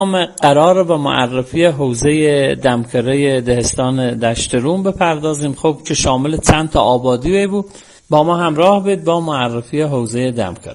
قرار با معرفی حوزه دمکره دهستان دشتروم بپردازیم، خب که شامل چند تا آبادی بود. با ما همراه بید با معرفی حوزه دمکره.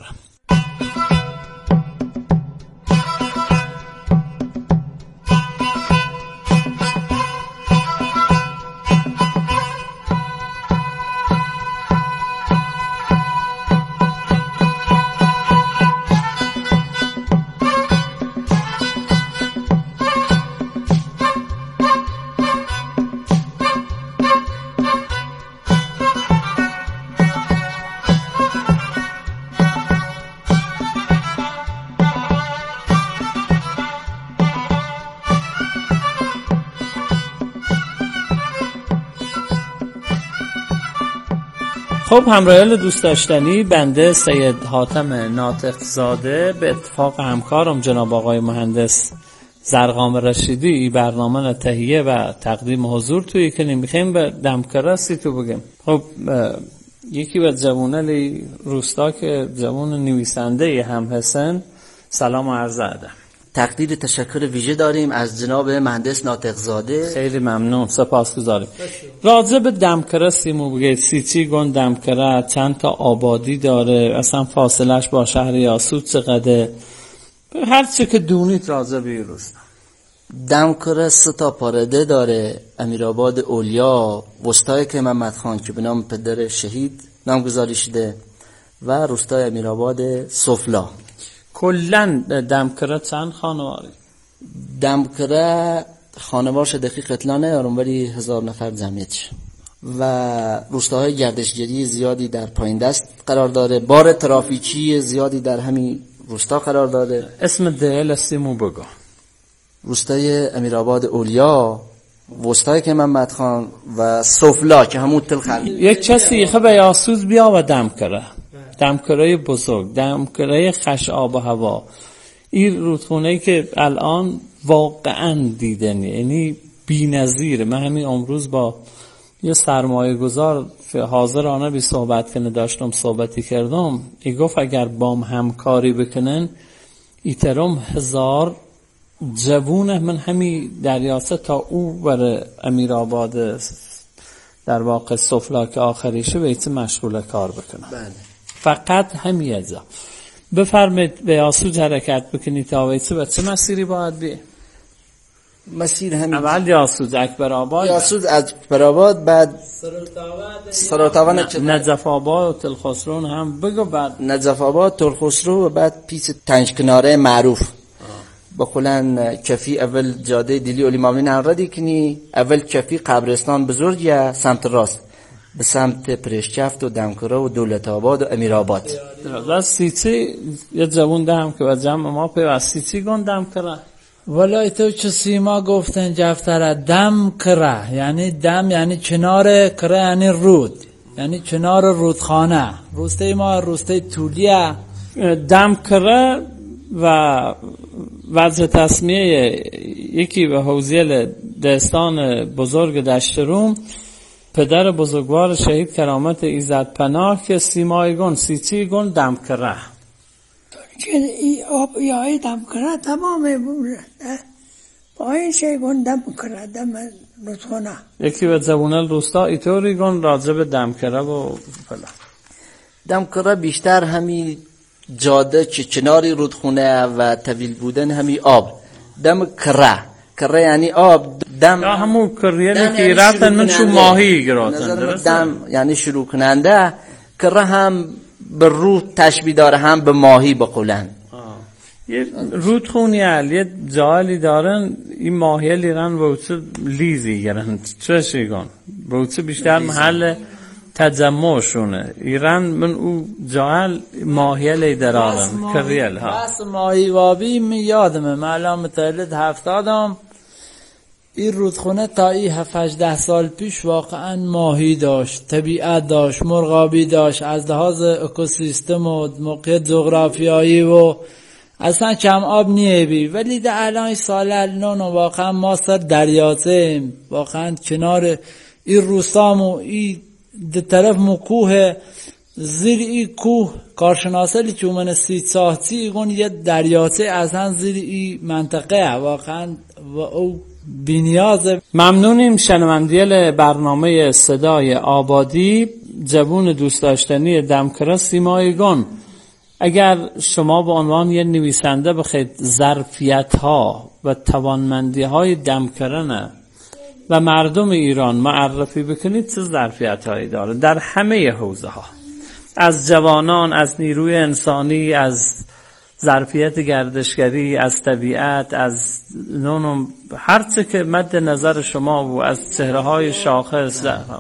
خب همراهان دوست داشتنی، بنده سید حاتم ناطق زاده به اتفاق همکارم جناب آقای مهندس زرقام رشیدی این برنامه را تهیه و تقدیم حضور توی کنیم. میخوایم به دمکره تو بگیم. خب یکی به جوانه روستا که جوان نویسنده هم هستن، سلام و عرض ادب. تقدیر تشکر ویژه داریم از جناب مهندس ناطق زاده. خیلی ممنون، سپاسگزاریم. راجع به دمکره سیمو بگید، سیچی گون دمکره چند تا آبادی داره، اصلا فاصلش با شهر یاسود چقدره، هر چی که دونید راجع به روستا. دمکره 3 تا پارده داره: امیرآباد اولیا، وسطای که محمد خان که به نام پدر شهید نامگذاری شده، و روستای امیرآباد سفلا. کلن دمکره چند خانواری؟ دمکره خانوارش دقیق اطلاع ندارم ولی 1000 نفر جمعیتش، و روستاهای گردشگری زیادی در پایین دست قرار داره. بار ترافیکی زیادی در همین روستا قرار داره. اسم دهل سیمو بگو. روستای امیرآباد اولیا، وسطای که محمد خان و سفلا که همون تل خرد. یک کسی به یاسود بیا و دمکره، دمکره بزرگ، دمکره خش آب و هوا، این رودخونه‌ای که الان واقعا دیدنی، یعنی بی‌نظیره. من همین امروز با یه سرمایه گذار حاضرانه بی صحبت کنه داشتم صحبتی کردم، ای گفت اگر بام همکاری بکنن ایترم 1000 جوونه من همین دریاسه تا او بر امیرآباد در واقع سفلا که آخریشه بیت مشغول کار بکنن. بله. فقط همیزا بفرمید به یاسود حرکت بکنید تا ویسه به چه مسیری باید بی؟ مسیر همین اول یاسود اکبرآباد، یاسود اکبرآباد، بعد سراتاوان، نجف آباد و تلخسرو هم بگو، بعد نجف آباد، تلخسرو، و بعد پیش تنج کناره معروف بخولن کفی. اول جاده دیلی اولی ماملین انردی کنی، اول کفی قبرستان بزرگیه سمت راست به سمت پرشکفت و دمکره و دولت آباد و امیرآباد. و سیچی یه جوون دهم که و جمع ما پیو سیچی گون دمکره. ولای تو چه سیما گفتن جفتره دمکره، یعنی دم یعنی کنار، کره یعنی رود، یعنی کنار رودخانه. روسته ما روسته طولیه. دمکره و وضع تسمیه یکی به حوزه دهستان بزرگ دشتروم، پدر بزرگوار شهید کرامت ایزد پناه که سیمایگون سیچی گون دمکره که ای آب یای دمکره تمامه بوده با این شی گون دمکره دم رودخانه. یکی به زبونل روستا ایطوری گون راجع به دمکره و فلان. دمکره بیشتر همین جاده که کناری رودخونه و طویل بودن همین آب. دمکره کره یعنی آب، دم یا همون کریه که رفتن من شو ماهی گراتن. دم یعنی شروع کننده. کره هم به رود تشبیه داره هم به ماهی بقولن. یه رودخونی هل یه جالی دارن این ماهی لیرن ووچه لیزی گرن چه شیگان ووچه بیشتر محل تجمعشونه ایران من او جاهل ماهی لی درارن کریل ها. بس ماهی وابی می یادمه معلوم متولد 70 این رودخونه تا این 7-8 سال پیش واقعا ماهی داشت، طبیعت داشت، مرغابی داشت، از لحاظ اکوسیستم و موقعیت جغرافیایی و اصلا کم آب نیبی. ولی در الان سال الان واقعا ما سر دریاچه، واقعا کنار این روستام و این ده طرف مکوه زیر ای کوه کارشناسایی که من ساختی ایگون یه دریاچه اصلا زیر ای منطقه واقعا و او بینیازه. ممنونیم. شنوندگان برنامه صدای آبادی، جوون دوست داشتنی دمکره سیمایگان، اگر شما به عنوان یه نویسنده بخواید ظرفیت‌ها و توانمندی‌های دمکره و مردم ایران معرفی بکنید، چه ظرفیت‌هایی داره در همه حوزه‌ها، از جوانان، از نیروی انسانی، از ظرفیت گردشگری، از طبیعت، از هر چه که مد نظر شما و از چهره‌های شاخص.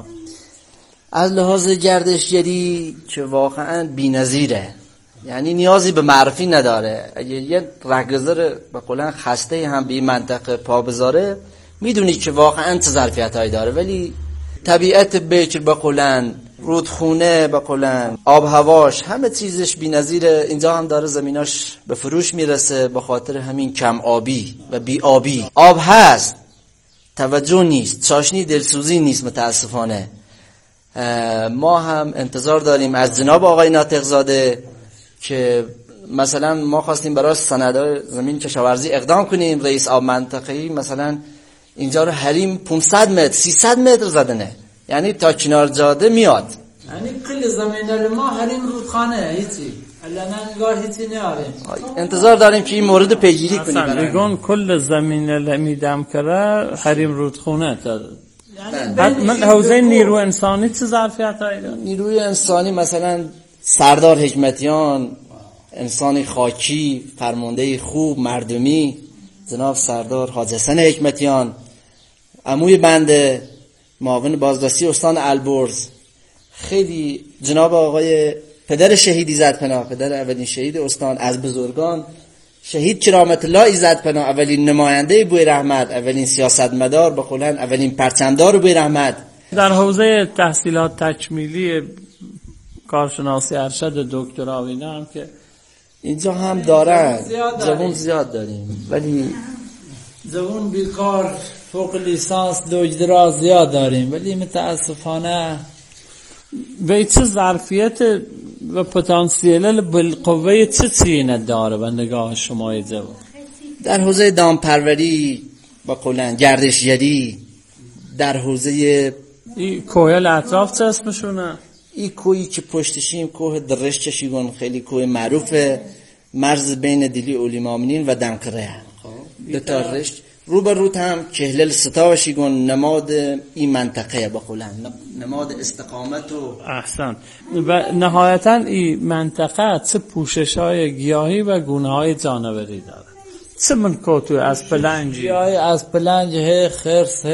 از لحاظ گردشگری که واقعا بی‌نظیره، یعنی نیازی به معرفی نداره. اگه یه رهگذر به قولن خسته هم به این منطقه پا بذاره میدونید که واقعا چه ظرفیت‌هایی داره. ولی طبیعت بکر به قولن، رودخونه به قولن، آب هواش، همه چیزش بی‌نظیره. اینجا هم داره زمیناش به فروش میرسه به خاطر همین کم آبی و بی آبی. آب هست، توجه نیست، چاشنی دلسوزی نیست متاسفانه. ما هم انتظار داریم از جناب آقای ناطق‌زاده که مثلا ما خواستیم برای سندهای زمین کشاورزی اقدام کنیم، رئیس آب منطقه‌ای مثلا اینجا رو حریم 500 متر 300 متر زدنه، یعنی تا کنار جاده میاد. یعنی کل زمین ما حریم رودخانه هیچی الان انگار هیچی نیاریم. انتظار داریم که این مورد پیگیری کنیم. میگن کل زمین لمیدم کرده حریم رودخونه تا من حوزه نیرو انسانی چه ظرفیتایی داره؟ نیروی انسانی مثلا سردار حکمتیان، انسان خاکی، فرمانده خوب مردمی، جناب سردار حاج حسن حکمتیان، عموی بنده، معاون بازرسی استان البرز، خیلی جناب آقای پدر شهید ایزدپناه، پدر اولین شهید استان، از بزرگان شهید کرامت الله ایزدپناه، اولین نماینده بوی رحمت، اولین سیاستمدار، به قولن اولین پرچمدار بوی رحمت. در حوزه تحصیلات تکمیلی کارشناسی ارشد دکترا و اینا هم که اینجا هم دارن، جوان زیاد داریم، ولی جوان بیکار فوق لیسانس دکترا زیاد داریم، ولی متاسفانه به چه ظرفیت و پتانسیل بالقوه چه چیزی داره به نگاه شما جوان؟ در حوزه دامپروری با قولن گردشگری، در حوزه این کوهل اطراف چه اسمشونه؟ این کوهی که پشتشیم کوه درش چشیگون، خیلی کوه معروفه، مرز بین دیلی اولی مامنین و دمکره. دو تا رشت رو به روت هم کهلل ستاوشیگون، نماد این منطقه با قولن، نماد استقامت و احسن. و نهایتا این منطقه چه پوشش های گیاهی و گونه های جانوری داره؟ چه منکوتو از پلنجی؟ گیاهی از پلنج خرس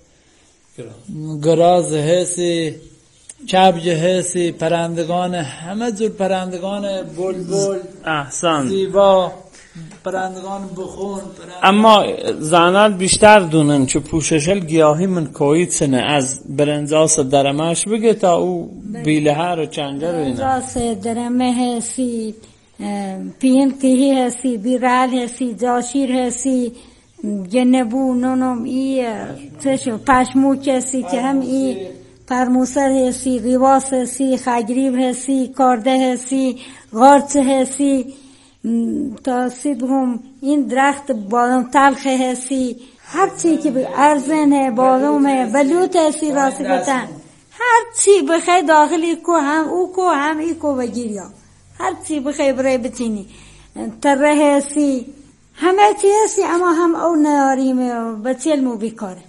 گراز هستی، کبج هستی، پرندگان همه جور پرندگان، بلبل، احسن، زیبا، پرندگان بخون اما زنان بیشتر دونن که پوششل گیاهی من کوی چنه از برنجاس درمش بگه تا او بیله ها رو چنجه رو اینه برنجاس درمه هستی، پینکهی هستی، بیرال هستی، جاشیر هستی، جنبو نونم ای پشموک هستی که هم ای پرموسر هستی، غیواس هستی، خگریب هستی، کارده هستی، غارچ هستی، تا سیبهم این درخت بادام تلخ هستی، هر چی که ارزنه بادام بلوط هستی، راستی بتن هر چی بخوای داخلی کو هم او کو هم ای کو بگیریا، هر چی بخوای برای بتینی، تره هستی، همه چی هستی، اما هم او نیاریم بچل مو بیکاره.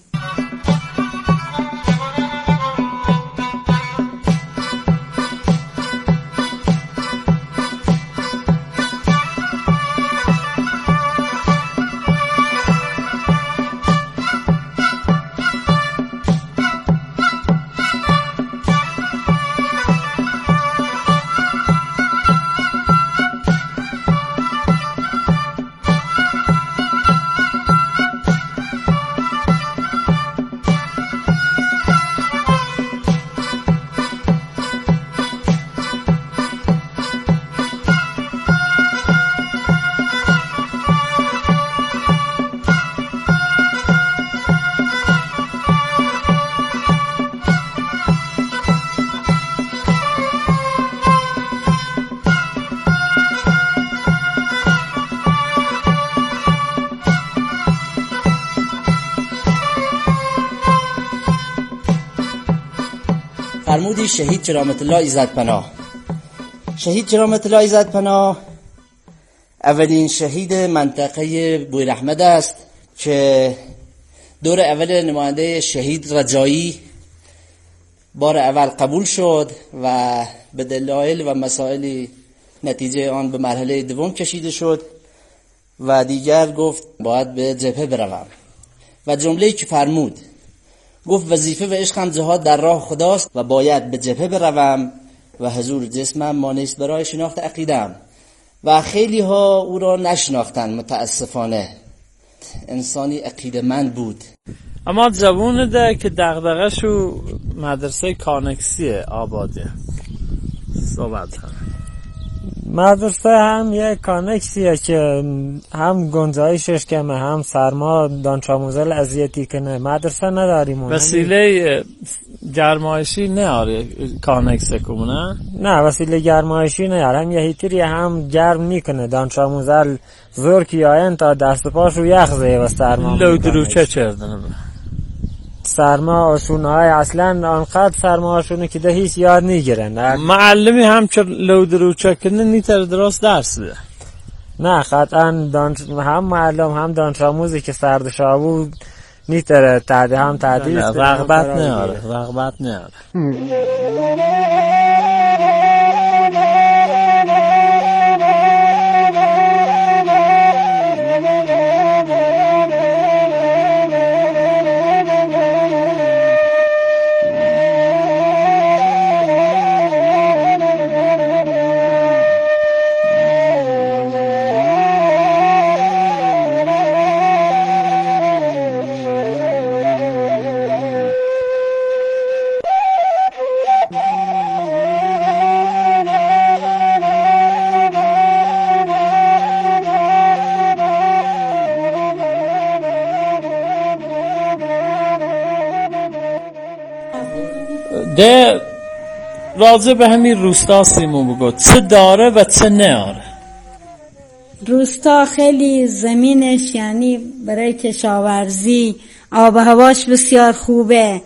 فرمودی شهید کرامت الله عزتپناه. شهید کرامت الله عزتپناه اولین شهید منطقه بویراحمد است که دور اول نماینده شهید رجایی بار اول قبول شد و به دلایل و مسائل نتیجه آن به مرحله دوم کشیده شد و دیگر گفت باید به جبهه بروم و جمله‌ای که فرمود گفت وظیفه و عشقم جهاد در راه خداست و باید به جبهه بروم و حضور جسمم مانعی است برای شناخت عقیده‌ام. و خیلی ها او را نشناختن متاسفانه. انسانی عقیده‌مند بود. اما جوونه ده که دغدغه‌شو مدرسه کانکسیه آباده صحبت هم. مدرسه هم یک کانکسیه که هم گنجایشش کمه، هم سرما دانش آموزا اذیتی کنه. مدرسه نداریم. وسیله گرمایشی نیاره کانکسه کنه؟ نه وسیله گرمایشی نیاره. هم یهیتری هم گرم میکنه. دانش آموزا زور که آین تا دست پاشو یخ زیه و سرما لودرو چه چردنه؟ سرما آشونه های اصلا آنقدر سرما آشونه که ده هیچ یاد نیگیرن. معلمی هم که لودرو چکنه نیتر درست درس بده؟ نه قطعا هم معلم هم دانش آموزی که سردشا بود نیتر هم تعدیل رغبت نیاره. ده راجع به همین روستا سیمون بگو چه داره و چه نیاره؟ روستا خیلی زمینش یعنی برای کشاورزی آب و هواش بسیار خوبه،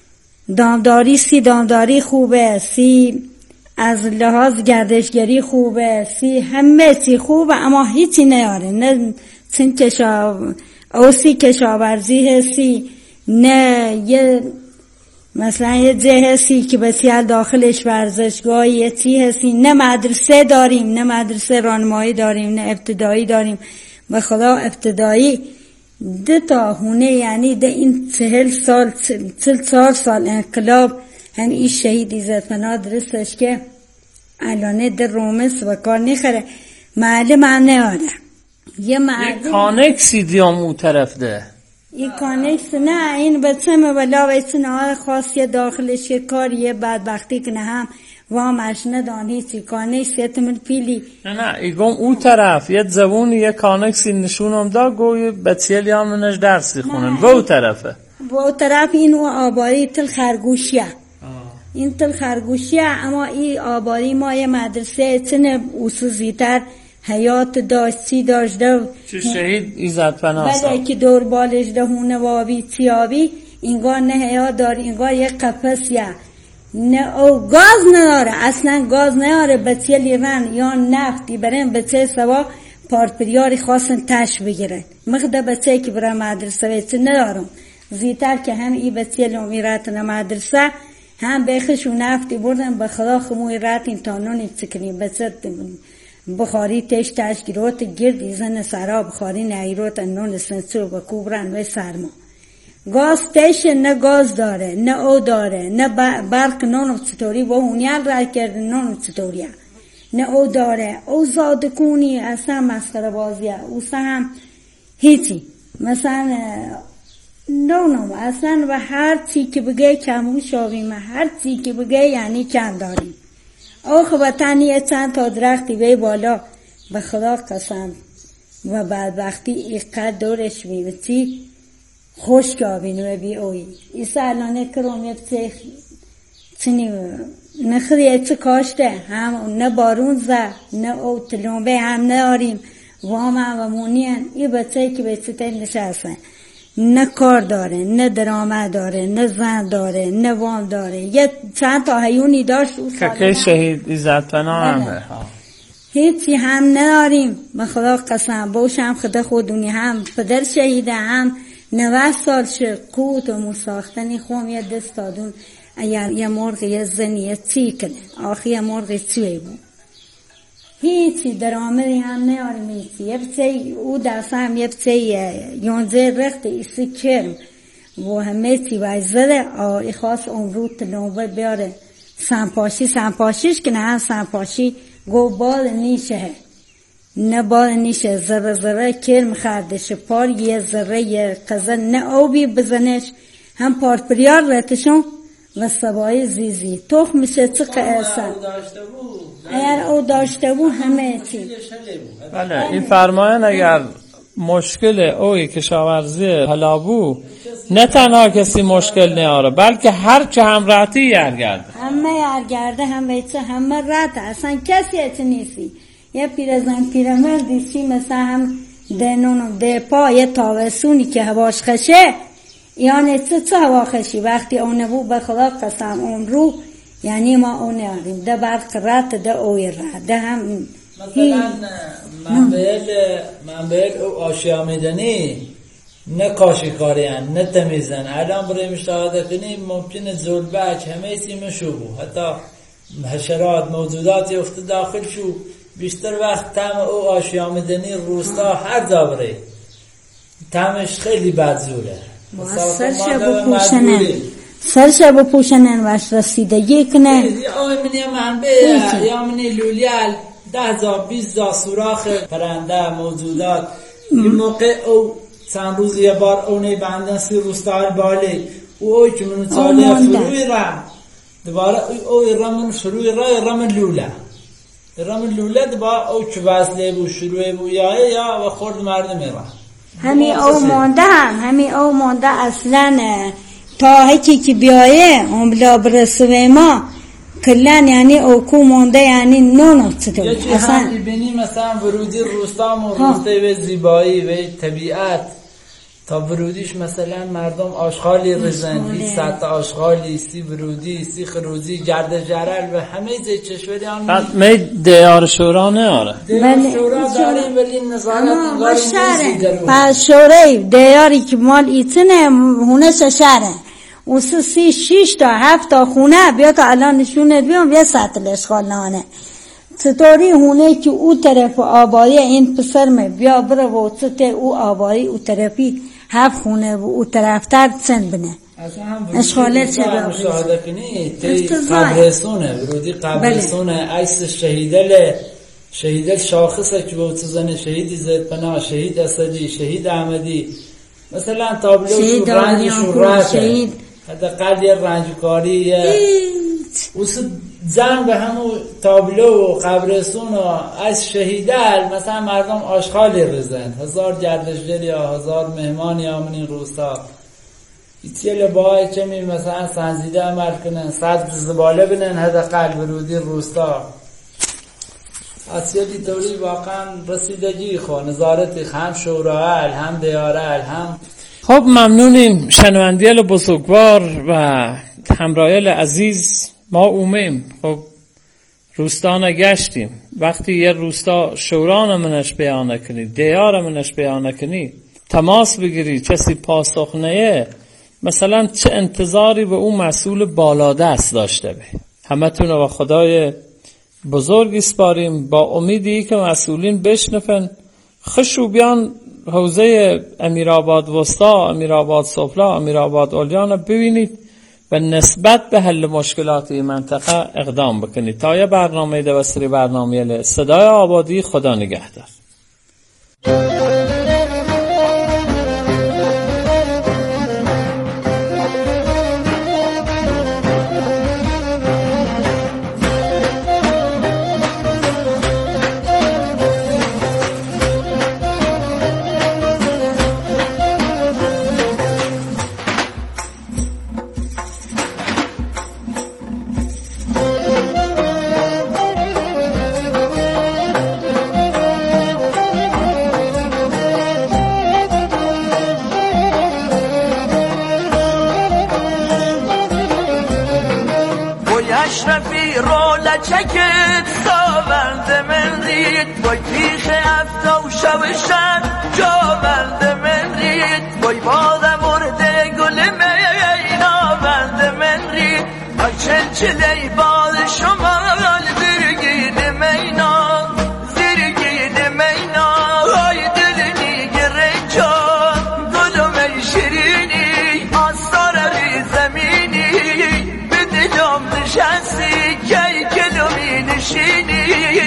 دامداری خوبه، از لحاظ گردشگری خوبه، همه چی خوبه، اما هیچی نیاره. نه اوسی کشاورزی هستی، نه یه مثلا یه جه هستی که بسیار داخلش ورزشگاه یه چی هستی، نه مدرسه داریم، نه مدرسه راهنمایی داریم، نه ابتدایی داریم. به خدا ابتدایی 2 هونه یعنی ده این 40 سال انقلاب هم این شهید عزتپناه درستش که الانه در رومس و کار نخره. معلم هم نیاره. یه کانکسی دیام اون طرف ده این کانکس نه، این بچه ولا ویسنه خاصی داخلش که کاریه بدبختی کنه هم وامش ندان هیچی. کانکس یتمل پیلی نه ایگم اون طرف یه زبون یه کانکسی نشونم دا گوی بچیلی هم منش درسی خونن و اون طرفه و طرف این و آباری تل خرگوشیه. این تل خرگوشیه، اما این آباری ما یه مدرسه چنه اصوزیتر حیات داشت، چی داشت چه شهید عزتپناه بله که دور بالش دهونه وابی چیابی اینگاه نه حیات داره، اینگاه یک قفصیه نه او گاز نداره، اصلا گاز نداره. بچه لیرن یا نفتی برن بچه سوا پارپریاری خواستن تش بگیرن. مخده بچه که برای مدرسه ویچه ندارم زیتر که هم ای بچه لیومی راتن مدرسه هم بخش و نفتی بردن به خدا خموی راتین تانونی چکنی بچه بخاری تش گیروت گردی زن سرا بخاری نهیروت نون سنسو و کوبرن و سرما. گاز تش نه گاز داره، نه او داره، نه برق نونو چطوری و هونیال را کرده نونو چطوریه، نه او داره. او زادکونی اصلا مسخره بازیه، او هم هیچی. مثلا نونم اصلا و هر چی که بگه کمو شاویم، هر چی که بگه یعنی چند داریم. او خبتانی چند تا درختی بی بالا به خدا قسم و بعد وقتی ایقدر دورش بیوتی خوش کابینو بی اوی ایسا الانه کرم یه چنی نخریه چه کاشته هم نه بارون زه نه او تلومبه هم نداریم وام و مونین ای بچه که به چطه نشستن نه کار داره، نه درآمد داره، نه زن داره، نه وام داره. یه چند تا هیونی داشت که شهید عزت پناه همه. هیچی هم نداریم. به خدا قسم باشم خدا خودونی هم پدر شهیده هم 90 سال شد قوت و مساختنی خوم یه دست دادون اگر یه مرغ یه زنی یه چی کنه آخی یه مرغ چی بود هیچی درآمدی هم نداریم هیچی. یه بچه او درسته هم یه بچه 11 رخت ایسی کرم و همه چی باید زده ای خواست اون رو تنوبه بیاره سنپاشیش کنه هم سنپاشی گو بال نیشه نه بال نیشه ذره کرم خردش پار یه ذره یه قزل نه او بی بزنش هم پار پریار رتشون و سبای زیزی تخ میشه چقه اصلا اگر او داشته بود همه چی. بله این فرماین اگر مشکل اوی کشاورزی حلابو نه تنها کسی مشکل نیاره بلکه هر که هم راتی یرگرده همه یرگرده همه راته اصلا کسی اچه نیستی. یه پیرزن پیرمردی چی مثل هم دنونو ده پا یه تاوسونی که هواش خشه یعنی چه هوا خشی وقتی اونه بود به خدا قسم اون رو یعنی ما اونه آریم ده برق رات ده اوی را ده هم مثلا منبعل او آشیا میدنی نه کاشیکاری هن نه تمیزن الان برای مشاهده کنیم ممکنه زلبک همه سی مشوبو حتی حشرات موجوداتی افت داخل شو بیشتر وقت تم او آشیا میدنی روستا هر دابره تمش خیلی بدزوره سرش بپوشنن وش رسیدگی کنن منی منبع یا منی لولیال 10,000-20,000 سوراخ پرنده موجودات این موقع او چند روز یه بار اونه بندن سی روستار بالی اوی که منو چاله فروی رم دوباره اوی رمن فروی رمن لوله دوباره او که وصله بو شروع بو یا و خورد مردم رم همین او مونده اصلا تا هکی که بیایه اون بلا برسوه ما کلن یعنی اوکو مونده یعنی نونو چطور یکی هم بینی مثلا ورودی روستام و روسته و زیبایی و طبیعت تا ورودیش مثلا مردم آشغالی رزن هیچ سطح آشغالی سی ورودی سی خروزی گرد جرل و همه زی چشوری هم بعد می دیار شورا ناره دیار شورا داریم ولی نظارت انگاری نیزی درون پس شوره دیاری که مال ایتنه هونه ششره و 6 تا 7 تا خونه بیا که الان نشونه بیام یه سطح اشغال نانه چطوری هونه که او طرف آبایی این پسرمه بیا بره و چطور او آبایی او طرفی 7 خونه و او طرفتر چند بنه اشغاله چه بیا مشاهده کنی تی قبرستونه ورودی قبرستونه عیس شهیدل شاخصه که به زن شهید زیدپناه شهید اسدی شهید احمدی مثلا تابلو رنجشون راته حداقل یه رنجکاری اوس زن به همون تابلو و قبرستون و از شهیدل مثلا مردم آشغالی رزن 1000 گردشگر یا 1000 مهمان یا من روستا ایتیل باید چه می مثلا سنزیده عمل کنن 100 زباله بنن حداقل ورودی روستا اسیادی دوری واقعا رسیدگی نظارت هم شورایل هم دیارل هم. خب ممنونیم شنوندیل بزرگوار و همراهیل عزیز ما اومیم خب روستان گشتیم وقتی یه روستا شوران منش بیان کنی دیار منش بیان کنی تماس بگیری کسی پاسخ نیه مثلا چه انتظاری به اون مسئول بالادست داشته به همه تونه و خدای بزرگی سپاریم با امیدی که مسئولین بشنفن خشو بیان حوزه امیرآباد وسطا امیرآباد سفلا امیرآباد اولیان ببینید و نسبت به حل مشکلات این منطقه اقدام بکنید تا یه برنامه دوستری برنامه صدای آبادی خدا نگهدار. اشرفی رو لچکت ساورد من رید وای پیخ افتا و شب شد جاورد من رید وای باد مرده گل مینا ورد من رید وای چلچلی باد شما زرگید مینا زرگید مینا وای دلنی گره جان گلوم شیرینی آستار ری زمینی به دلم نشستی کی کلومی نشینی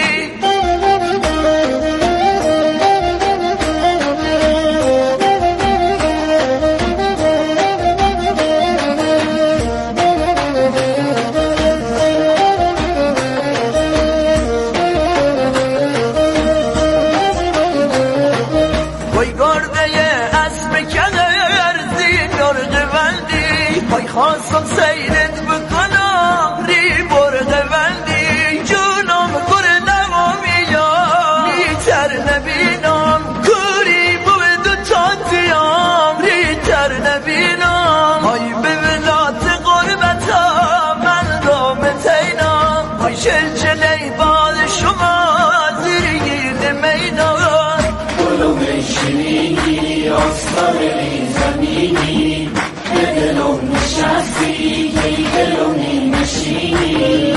خواستم سیرت بکنم ری برده وندی جونم گر نمامیم ریتر نبینم کوری بود دو تانتیم ریتر نبینم های به ولات قربتا من رامتینم های چلچلی باد شما زرگید مینم گلوم شیرینی آستار ری زمینی دلم نشستی کی دلمی نشینی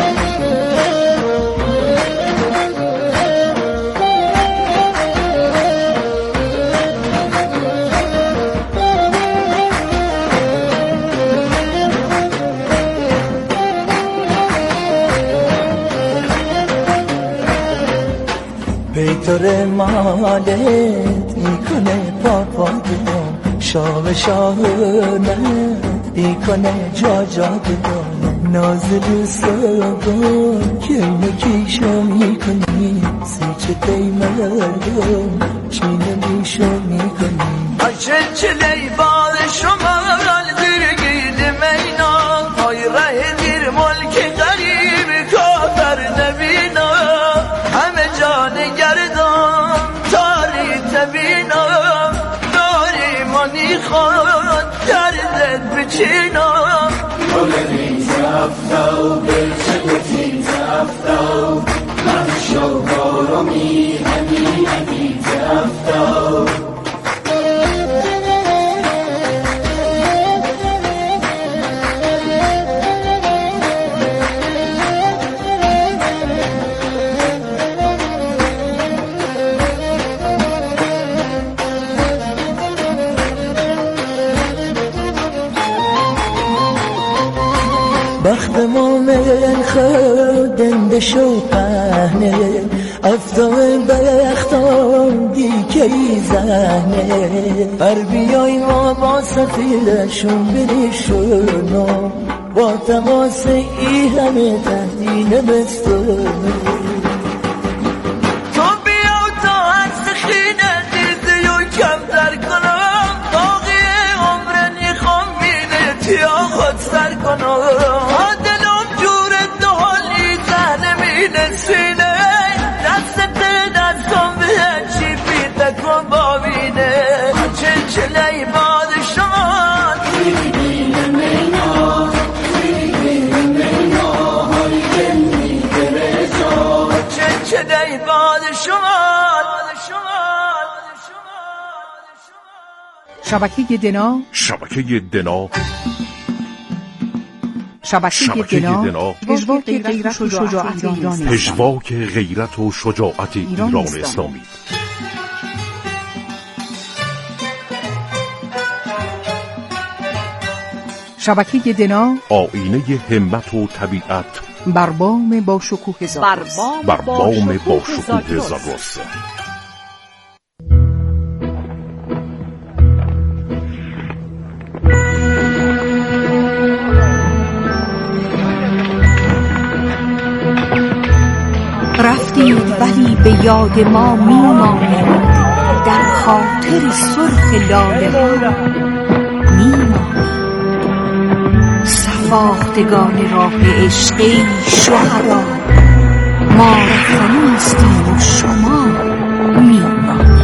بیتر مالت میکنه پاپادم شام شامه میکنه جا بدانه ناز دوست دارم که نکیشو میکنی سیچه دی مردم چینه میشو میکنی چلچلی باد شما زرگید مینا های ره دیر ملک غریب کافر نبینا همه جان گردان تاری تبینا داری مانی خواهد دردت بچینا گلنی زفتو بلچگتی زفتو من شو بارمی همی زفتو بخت مومن خودنده شو پهنه افتام بختام دیکی زهنه بر بیای ما با سفیرشون بریشونو با تماس ای همه تهدین بستونو تو بیا تا عکس خینه دیزی و کم در کنم باقی عمرنی خوام بینه تیا خود سر کنم سینه دست دستم به چی پیدا کن بابینه چلچلی باد شما زرگید مینا زرگید مینا های دلی گره جا چلچلی باد شما شبکه دنا پژواک غیرت و شجاعت ایران پژواک غیرت و شجاعت ایران اسلامی. شبکه دنا آینه همت و طبیعت بر بام با شکوه زاگرس. رفتید ولی به یاد ما میمانید در خاطر سرخ لاله ها میمانید صفاختگان راه عشقی شهدا ما رفتنیستیم و شما میمانید.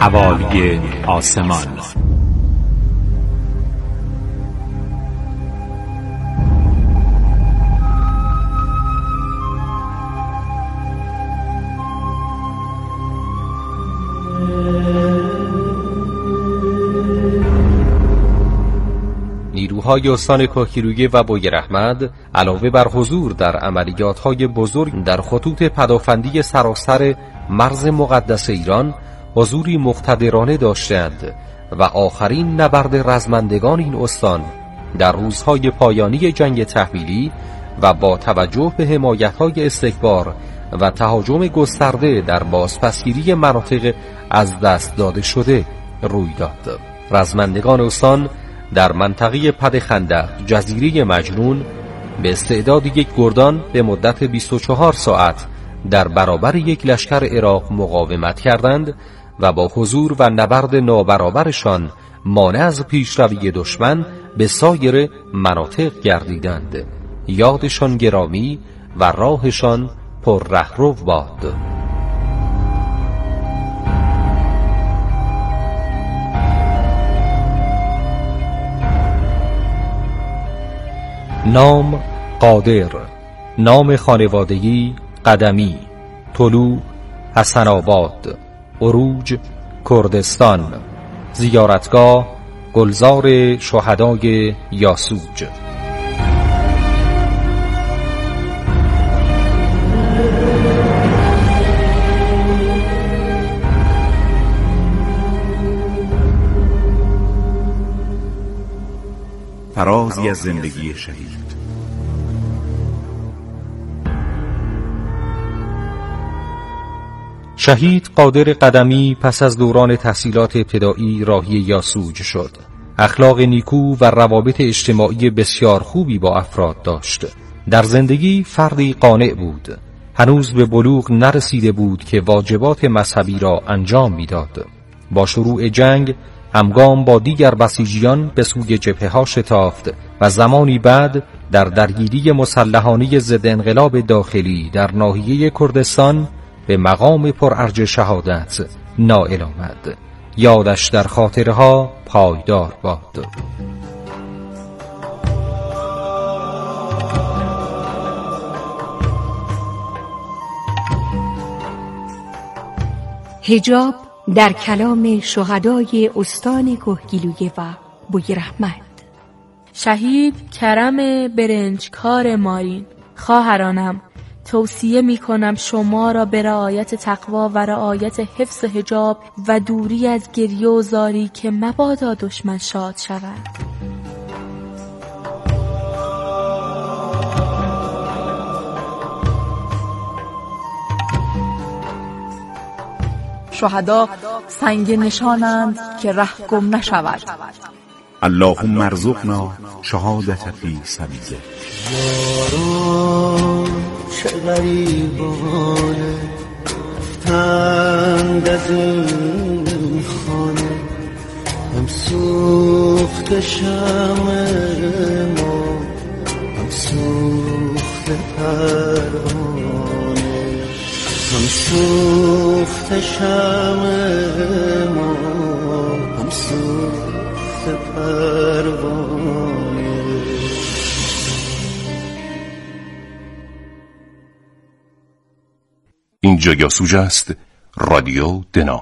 حوالی آسمان. نیروهای استان کهگیلویه و بویراحمد علاوه بر حضور در عملیات‌های بزرگ در خطوط پدافندی سراسر مرز مقدس ایران، حضوری مقتدرانه داشتند و آخرین نبرد رزمندگان این استان در روزهای پایانی جنگ تحمیلی و با توجه به حمایت‌های استکبار و تهاجم گسترده در بازپسگیری مناطق از دست داده شده روی داد. رزمندگان استان در منطقه پدخندق جزیره مجنون به استعداد یک گردان به مدت 24 ساعت در برابر یک لشکر عراق مقاومت کردند و با حضور و نبرد نابرابرشان مانع از پیشروی دشمن به سایر مناطق گردیدند. یادشان گرامی و راهشان پر رهرو باد. نام قادر، نام خانوادگی قدمی، طلوع حسن آباد، عروج کردستان، زیارتگاه گلزار شهدای یاسوج. فرازی از زندگی شهید. شهید قادر قدمی پس از دوران تحصیلات ابتدایی راهی یاسوج شد. اخلاق نیکو و روابط اجتماعی بسیار خوبی با افراد داشت. در زندگی فردی قانع بود. هنوز به بلوغ نرسیده بود که واجبات مذهبی را انجام میداد. با شروع جنگ همگام با دیگر بسیجیان به سوی جبهه‌ها شتافت و زمانی بعد در درگیری مسلحانه ضد انقلاب داخلی در ناحیه کردستان به مقام پرارج شهادت نائل آمد. یادش در خاطرها پایدار باد. حجاب در کلام شهدای استان کهگیلویه و بویراحمد. شهید کرم برنجکار مارین. خواهرانم، توصیه می کنم شما را به رعایت تقوا و رعایت حفظ حجاب و دوری از گریه و زاری که مبادا دشمن شاد شود. شهدا سنگ نشانند که ره گم نشود. اللهم ارزقنا شهادت فی سبیله. یاران چه غریبانه رفتند از این خانه، هم سوخت شمع ما هم سوخت پروانه، هم سوخت شمع ما هم سوخت پروانه. اینجا یاسوج است، رادیو دنا.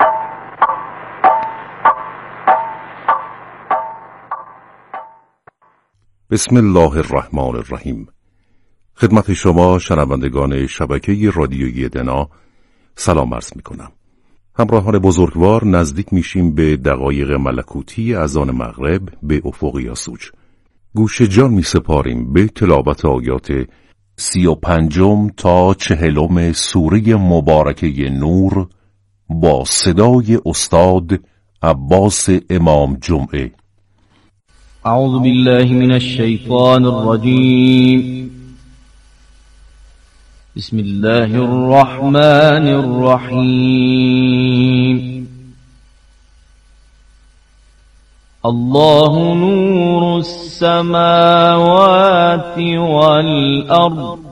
بسم الله الرحمن الرحیم. خدمت شما شنوندگان شبکه رادیویی دنا سلام عرض می کنم. همراهان بزرگوار، نزدیک میشیم به دقایق ملکوتی اذان مغرب به افق یاسوج. گوش جان می سپاریم به تلاوت آیات 35 تا 40 سوره مبارکه نور با صدای استاد عباس امام جمعه. اعوذ بالله من الشیطان الرجیم. بسم الله الرحمن الرحیم. الله نور السماوات والأرض